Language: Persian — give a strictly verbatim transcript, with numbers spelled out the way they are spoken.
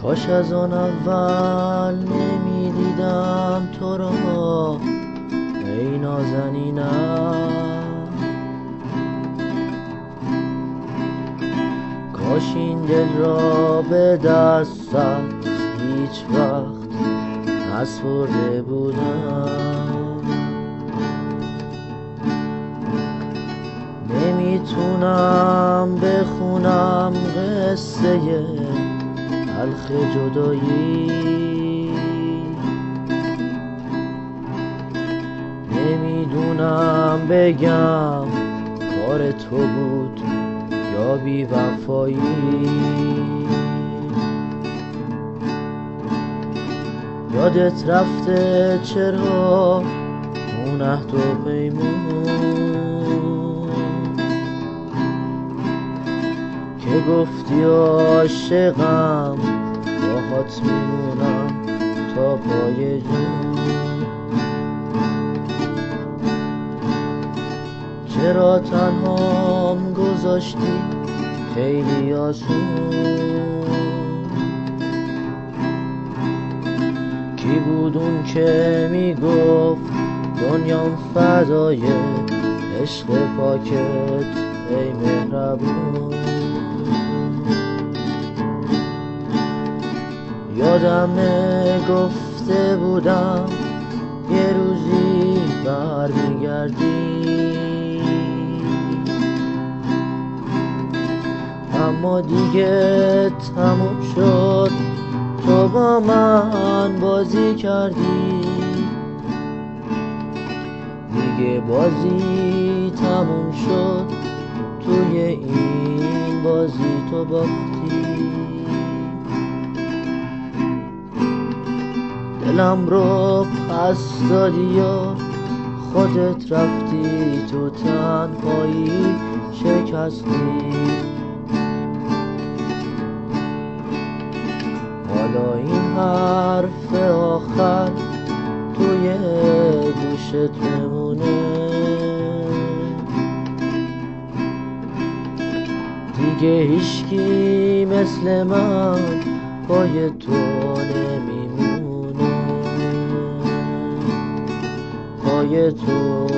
کاش از آن اول نمی دیدم تو را ای نازنینم، کاش این دل را به دستت هیچ وقت نسپرده بودم. نمیتونم بخونم قصه تلخ جدایی، نمیدونم بگم کار تو بود یا بی وفایی. یادت رفته چرا اون عهد و پیمون که گفتی عاشقم باهات میمونم تا پای جون؟ چرا تنهام گذاشتی خیلی آسون؟ کی بود اون که میگفت دنیام فدای عشق پاکت ای مهربون؟ یادمه گفته بودم یه روزی برمیگردی، اما دیگه تموم شد، تو با من بازی کردی، دیگه بازی تموم شد، توی این بازی تو باختی. دلم رو پس دادی یا خودت رفتی تو تنهایی شکستی؟ حالا این حرف آخر توی گوشت بمونه، دیگه هیچکی مثل من پای تو نمیمونه، پای تو